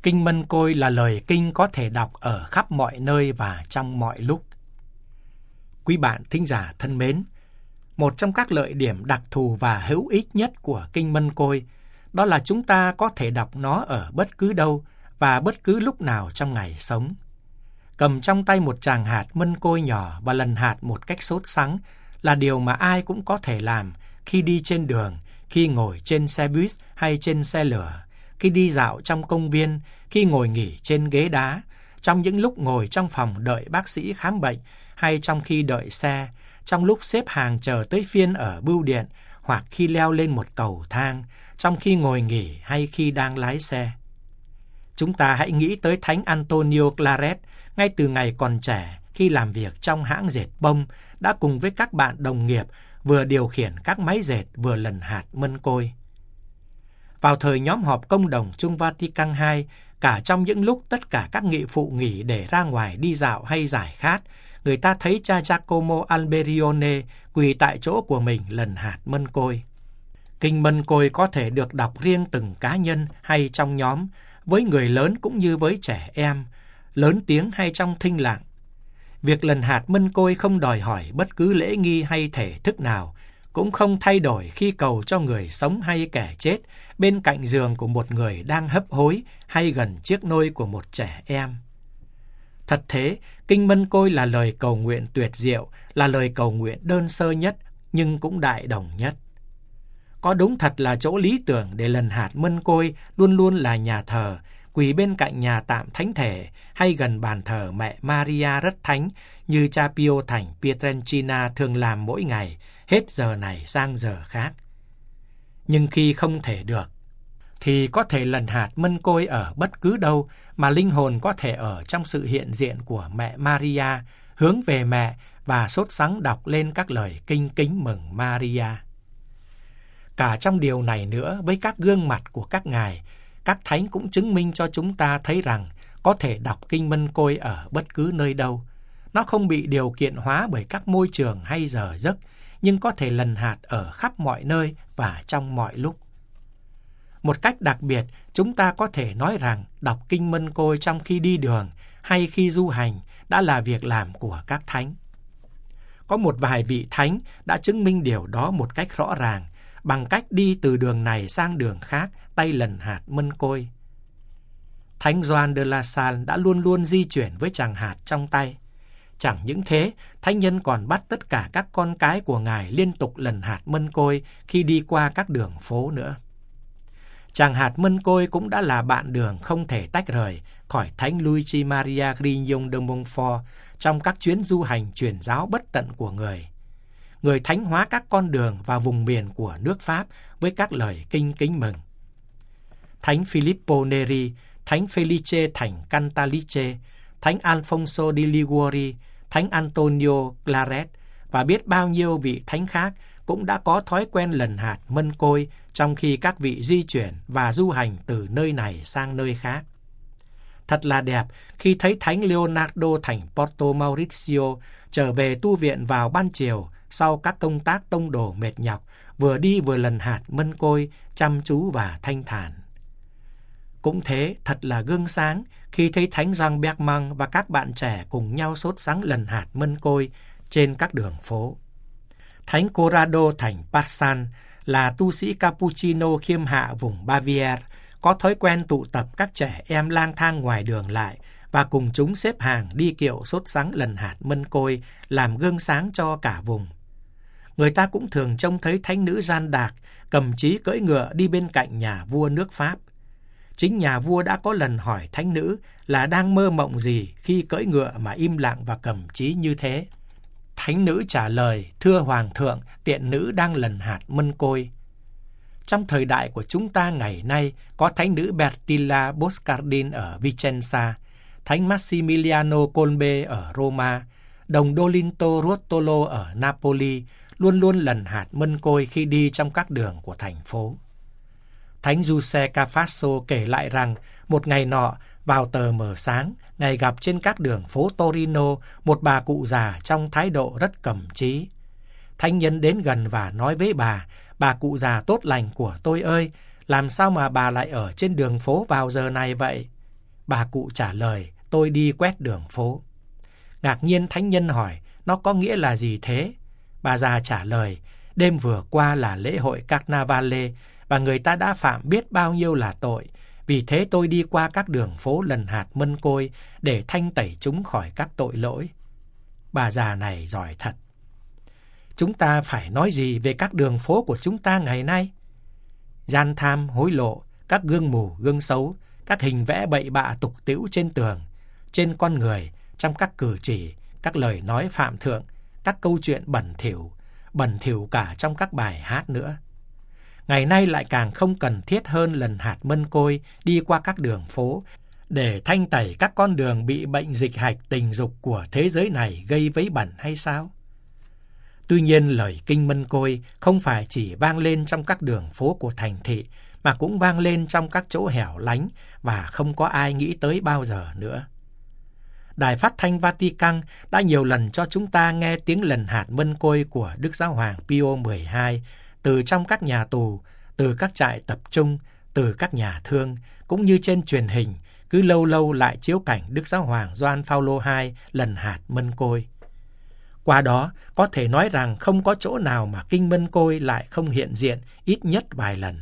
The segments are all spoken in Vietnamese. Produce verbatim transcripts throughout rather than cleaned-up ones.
Kinh Mân Côi là lời kinh có thể đọc ở khắp mọi nơi và trong mọi lúc. Quý bạn thính giả thân mến, một trong các lợi điểm đặc thù và hữu ích nhất của Kinh Mân Côi đó là chúng ta có thể đọc nó ở bất cứ đâu và bất cứ lúc nào trong ngày sống. Cầm trong tay một tràng hạt mân côi nhỏ và lần hạt một cách sốt sắng là điều mà ai cũng có thể làm khi đi trên đường, khi ngồi trên xe buýt hay trên xe lửa, khi đi dạo trong công viên, khi ngồi nghỉ trên ghế đá, trong những lúc ngồi trong phòng đợi bác sĩ khám bệnh hay trong khi đợi xe, trong lúc xếp hàng chờ tới phiên ở bưu điện hoặc khi leo lên một cầu thang, trong khi ngồi nghỉ hay khi đang lái xe. Chúng ta hãy nghĩ tới Thánh Antonio Claret, ngay từ ngày còn trẻ khi làm việc trong hãng dệt bông, đã cùng với các bạn đồng nghiệp vừa điều khiển các máy dệt vừa lần hạt mân côi. Vào thời nhóm họp công đồng Chung Vatican hai, cả trong những lúc tất cả các nghị phụ nghỉ để ra ngoài đi dạo hay giải khát, người ta thấy cha Giacomo Alberione quỳ tại chỗ của mình lần hạt mân côi. Kinh Mân Côi có thể được đọc riêng từng cá nhân hay trong nhóm, với người lớn cũng như với trẻ em, lớn tiếng hay trong thinh lặng. Việc lần hạt mân côi không đòi hỏi bất cứ lễ nghi hay thể thức nào, cũng không thay đổi khi cầu cho người sống hay kẻ chết bên cạnh giường của một người đang hấp hối hay gần chiếc nôi của một trẻ em. Thật thế, Kinh Mân Côi là lời cầu nguyện tuyệt diệu, là lời cầu nguyện đơn sơ nhất nhưng cũng đại đồng nhất. Có đúng thật là chỗ lý tưởng để lần hạt mân côi luôn luôn là nhà thờ, quỳ bên cạnh nhà tạm thánh thể hay gần bàn thờ mẹ Maria rất thánh như cha Pio thành Pietrelcina thường làm mỗi ngày, hết giờ này sang giờ khác. Nhưng khi không thể được, thì có thể lần hạt mân côi ở bất cứ đâu mà linh hồn có thể ở trong sự hiện diện của mẹ Maria, hướng về mẹ và sốt sắng đọc lên các lời kinh kính mừng Maria. Cả trong điều này nữa, với các gương mặt của các ngài, các thánh cũng chứng minh cho chúng ta thấy rằng có thể đọc Kinh Mân Côi ở bất cứ nơi đâu. Nó không bị điều kiện hóa bởi các môi trường hay giờ giấc, nhưng có thể lần hạt ở khắp mọi nơi và trong mọi lúc. Một cách đặc biệt, chúng ta có thể nói rằng đọc Kinh Mân Côi trong khi đi đường hay khi du hành đã là việc làm của các thánh. Có một vài vị thánh đã chứng minh điều đó một cách rõ ràng, bằng cách đi từ đường này sang đường khác, tay lần hạt mân côi. Thánh Gioan de la Salle đã luôn luôn di chuyển với tràng hạt trong tay. Chẳng những thế, thánh nhân còn bắt tất cả các con cái của ngài liên tục lần hạt mân côi khi đi qua các đường phố nữa. Tràng hạt mân côi cũng đã là bạn đường không thể tách rời khỏi Thánh Luigi Maria Grignon de Montfort trong các chuyến du hành truyền giáo bất tận của người. Người thánh hóa các con đường và vùng miền của nước Pháp với các lời kinh kính mừng. Thánh Filippo Neri, Thánh Felice thành Cantalice, Thánh Alfonso di Liguori, Thánh Antonio Claret và biết bao nhiêu vị thánh khác cũng đã có thói quen lần hạt mân côi trong khi các vị di chuyển và du hành từ nơi này sang nơi khác. Thật là đẹp khi thấy Thánh Leonardo thành Porto Maurizio trở về tu viện vào ban chiều sau các công tác tông đồ mệt nhọc, vừa đi vừa lần hạt mân côi, chăm chú và thanh thản. Cũng thế, thật là gương sáng khi thấy Thánh Jean Bergman và các bạn trẻ cùng nhau sốt sắng lần hạt mân côi trên các đường phố. Thánh Corrado thành Parsan là tu sĩ Cappuccino khiêm hạ vùng Baviera, có thói quen tụ tập các trẻ em lang thang ngoài đường lại và cùng chúng xếp hàng đi kiệu sốt sắng lần hạt mân côi, làm gương sáng cho cả vùng. Người ta cũng thường trông thấy thánh nữ Jeanne d'Arc cầm chí cưỡi ngựa đi bên cạnh nhà vua nước Pháp. Chính nhà vua đã có lần hỏi thánh nữ là đang mơ mộng gì khi cưỡi ngựa mà im lặng và cầm chí như thế. Thánh nữ trả lời, thưa hoàng thượng, tiện nữ đang lần hạt mân côi. Trong thời đại của chúng ta ngày nay, có thánh nữ Bertilla Boscardin ở Vicenza, thánh Massimiliano Colbe ở Roma, đồng Dolinto Ruotolo ở Napoli, luôn luôn lần hạt mân côi khi đi trong các đường của thành phố. Thánh Giuse Cafasso kể lại rằng, một ngày nọ, vào tờ mờ sáng, ngài gặp trên các đường phố Torino một bà cụ già trong thái độ rất cẩm trí. Thánh nhân đến gần và nói với bà, bà cụ già tốt lành của tôi ơi, làm sao mà bà lại ở trên đường phố vào giờ này vậy? Bà cụ trả lời, tôi đi quét đường phố. Ngạc nhiên thánh nhân hỏi, nó có nghĩa là gì thế? Bà già trả lời, đêm vừa qua là lễ hội Carnavale và người ta đã phạm biết bao nhiêu là tội. Vì thế tôi đi qua các đường phố lần hạt mân côi để thanh tẩy chúng khỏi các tội lỗi. Bà già này giỏi thật. Chúng ta phải nói gì về các đường phố của chúng ta ngày nay? Gian tham, hối lộ, các gương mù, gương xấu, các hình vẽ bậy bạ tục tĩu trên tường, trên con người, trong các cử chỉ, các lời nói phạm thượng, các câu chuyện bẩn thỉu, bẩn thỉu cả trong các bài hát nữa. Ngày nay lại càng không cần thiết hơn lần hạt mân côi đi qua các đường phố để thanh tẩy các con đường bị bệnh dịch hạch tình dục của thế giới này gây vấy bẩn hay sao? Tuy nhiên, lời kinh mân côi không phải chỉ vang lên trong các đường phố của thành thị, mà cũng vang lên trong các chỗ hẻo lánh và không có ai nghĩ tới bao giờ nữa. Đài phát thanh Vatican đã nhiều lần cho chúng ta nghe tiếng lần hạt mân côi của Đức Giáo hoàng Pio mười hai từ trong các nhà tù, từ các trại tập trung, từ các nhà thương, cũng như trên truyền hình, cứ lâu lâu lại chiếu cảnh Đức Giáo hoàng Gioan Phaolô hai lần hạt mân côi. Qua đó, có thể nói rằng không có chỗ nào mà kinh mân côi lại không hiện diện ít nhất vài lần.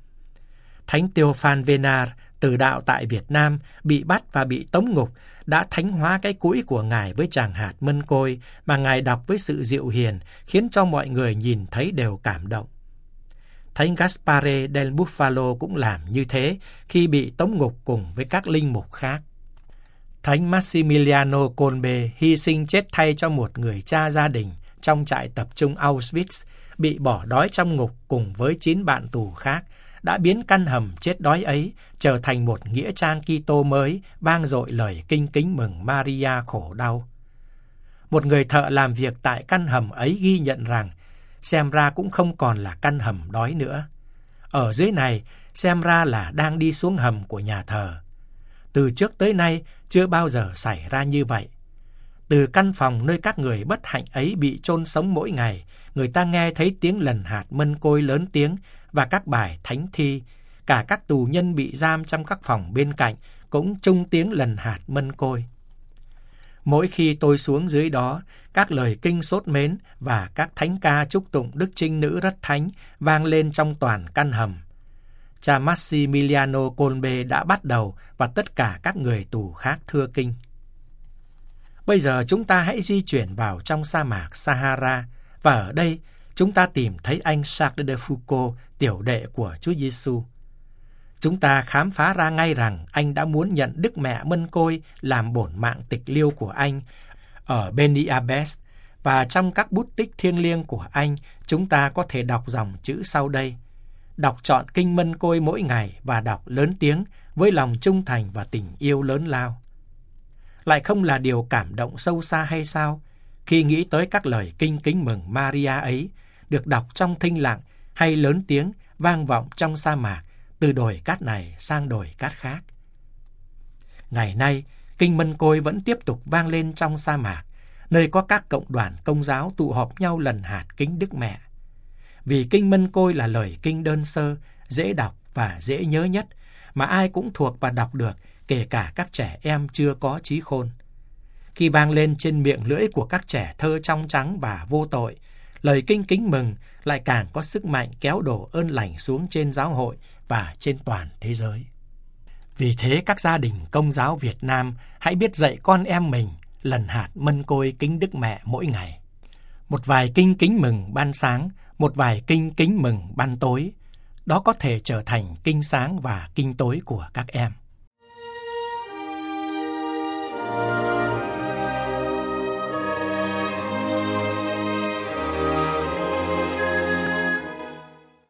Thánh Théophane Vénard, từ đạo tại Việt Nam, bị bắt và bị tống ngục, đã thánh hóa cái cũi của Ngài với tràng hạt mân côi mà Ngài đọc với sự dịu hiền, khiến cho mọi người nhìn thấy đều cảm động. Thánh Gaspare del Bufalo cũng làm như thế khi bị tống ngục cùng với các linh mục khác. Thánh Massimiliano Kolbe hy sinh chết thay cho một người cha gia đình trong trại tập trung Auschwitz, bị bỏ đói trong ngục cùng với chín bạn tù khác, đã biến căn hầm chết đói ấy trở thành một nghĩa trang Kitô mới, vang dội lời kinh kính mừng Maria khổ đau. Một người thợ làm việc tại căn hầm ấy ghi nhận rằng xem ra cũng không còn là căn hầm đói nữa. Ở dưới này xem ra là đang đi xuống hầm của nhà thờ. Từ trước tới nay chưa bao giờ xảy ra như vậy. Từ căn phòng nơi các người bất hạnh ấy bị chôn sống mỗi ngày, người ta nghe thấy tiếng lần hạt mân côi lớn tiếng và các bài thánh thi. Cả các tù nhân bị giam trong các phòng bên cạnh cũng chung tiếng lần hạt mân côi. Mỗi khi tôi xuống dưới đó, các lời kinh sốt mến và các thánh ca chúc tụng Đức Trinh Nữ rất thánh vang lên trong toàn căn hầm. Cha Massimiliano Kolbe đã bắt đầu và tất cả các người tù khác thưa kinh. Bây giờ chúng ta hãy di chuyển vào trong sa mạc Sahara, và ở đây chúng ta tìm thấy anh Charles de Foucauld, tiểu đệ của Chúa Giêsu. Chúng ta khám phá ra ngay rằng anh đã muốn nhận Đức Mẹ Mân Côi làm bổn mạng tịch liêu của anh ở Beni Abbes, và trong các bút tích thiêng liêng của anh, chúng ta có thể đọc dòng chữ sau đây. Đọc trọn kinh Mân Côi mỗi ngày và đọc lớn tiếng với lòng trung thành và tình yêu lớn lao. Lại không là điều cảm động sâu xa hay sao, khi nghĩ tới các lời kinh kính mừng Maria ấy, được đọc trong thinh lặng hay lớn tiếng vang vọng trong sa mạc, từ đồi cát này sang đồi cát khác. Ngày nay, kinh Mân Côi vẫn tiếp tục vang lên trong sa mạc, nơi có các cộng đoàn công giáo tụ họp nhau lần hạt kính Đức Mẹ. Vì kinh Mân Côi là lời kinh đơn sơ, dễ đọc và dễ nhớ nhất, mà ai cũng thuộc và đọc được, kể cả các trẻ em chưa có trí khôn. Khi vang lên trên miệng lưỡi của các trẻ thơ trong trắng và vô tội, lời kinh kính mừng lại càng có sức mạnh kéo đổ ơn lành xuống trên giáo hội và trên toàn thế giới. Vì thế các gia đình Công giáo Việt Nam hãy biết dạy con em mình lần hạt Mân Côi kính Đức Mẹ mỗi ngày. Một vài kinh kính mừng ban sáng, một vài kinh kính mừng ban tối, đó có thể trở thành kinh sáng và kinh tối của các em.